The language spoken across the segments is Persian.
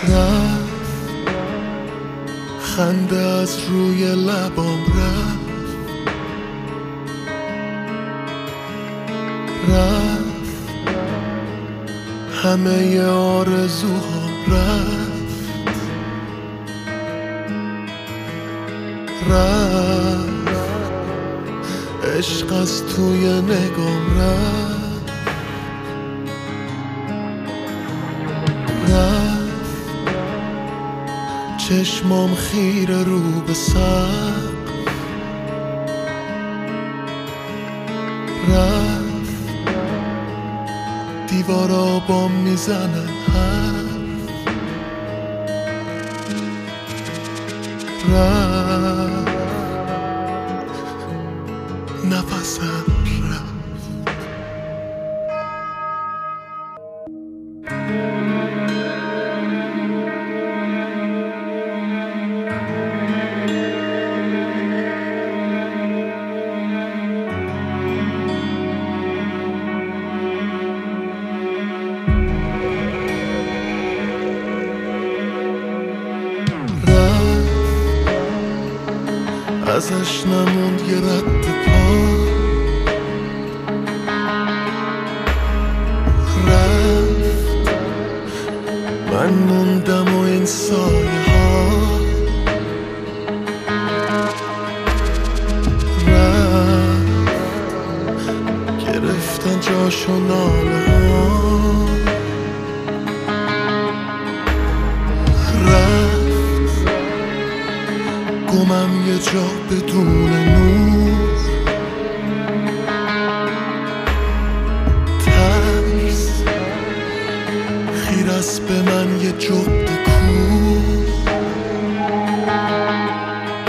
رفت خنده از روی لبام رفت همه آرزوهام رفت عشق از توی نگام رفت چشمام خیره رو به سقف رفت دیوارا بام میزنن رفت نفسم رفت ازش نموند یه رد پا رفت من موندم و این سایه ها رفت گرفتن جاشو ناله ها گمم یه جا بدون نور ترس خیر است به من یه جغد کور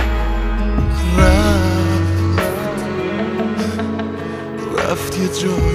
رفت یه جا